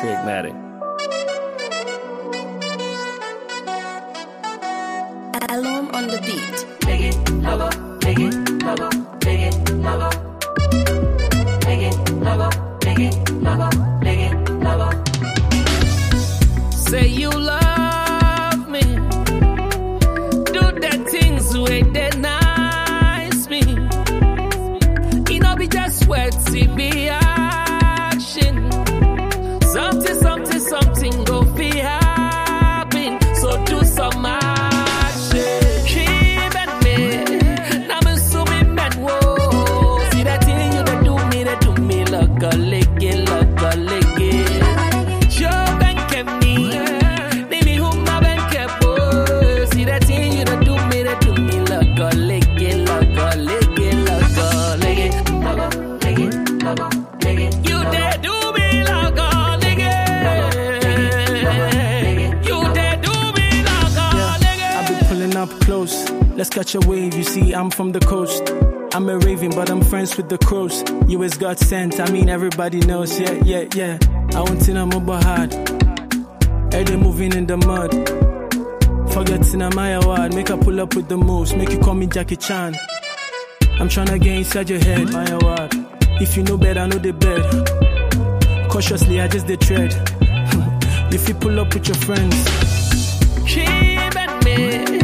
Trickmatic. Alone on the beat. Make it lover, make it lover, make it lover. Make it lover, make it lover, make it lover. Say you love me. Do the things where they nice me. It no be just words, it be action. Something go be happen. So do some action. Keep at me. Now me assuming that whoa. See that thing you do me like a lick it. Joe and Kemni. Nimi who my ben kepo. See that thing you do me like a lick it. You dare do me like a lick it. You dare do me like a lick it. I've been pulling up close. Let's catch a wave. You see, I'm from the coast. I'm a raven, but I'm friends with the crows. You is God sent. I mean, everybody knows. Yeah. I want to know more hard. Every moving in the mud. Forgetting my award. Make I pull up with the moves. Make you call me Jackie Chan. I'm tryna get inside your head. My award. If you know better, I know the bed. Cautiously, I just did tread. If you pull up with your friends. Keep at me.